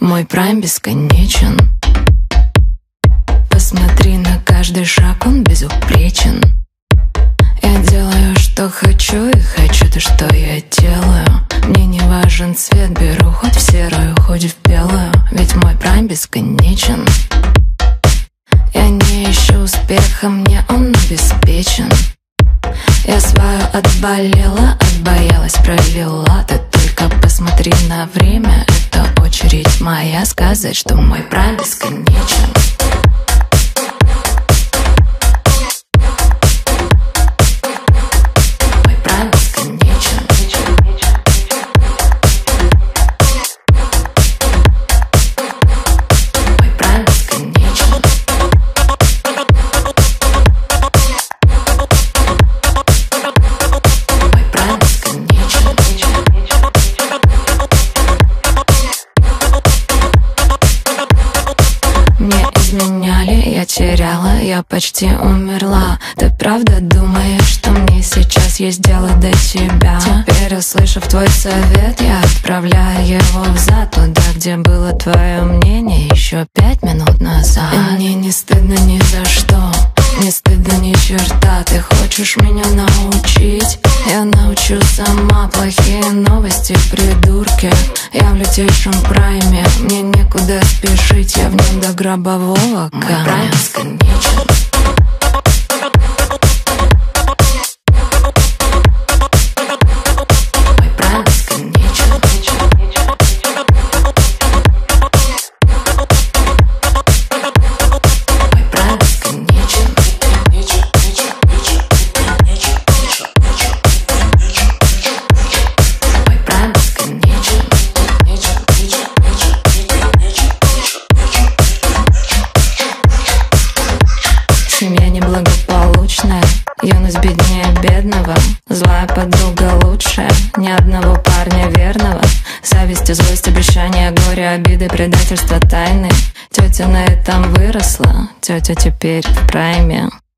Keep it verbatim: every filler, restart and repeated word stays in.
Мой прайм бесконечен. Посмотри на каждый шаг, он безупречен. Я делаю, что хочу, и хочу то, что я делаю. Мне не важен цвет, беру хоть в серую, хоть в белую. Ведь мой прайм бесконечен. Я не ищу успеха, мне он обеспечен. Я свою отболела, отбоялась, пролила. Ты только посмотри на время, это очередь моя сказать, что мой прайм бесконечен. Мой прайм бесконечен. Мой прайм бесконечен. Мне изменяли, я теряла, я почти умерла. Ты правда думаешь, что мне сейчас есть дело до тебя? Теперь, услышав твой совет, я отправляю его взад, туда, где было твое мнение еще пять минут назад. И мне не стыдно ни за что, не стыдно ни черта. Ты хочешь меня научить? Я научу сама. Плохие новости, придурки. Я в лютейшем прайме, мне некуда спешить. Я в нем до гробового камня. Мой прайм бесконечен. Мой прайм бесконечен. Мой прайм бесконечен. Семья неблагополучная, юность беднее бедного. Злая подруга лучшая, ни одного парня верного. Зависть, злость, обещания, горе, обиды, предательство, тайны. Тетя на этом выросла, тетя теперь в прайме.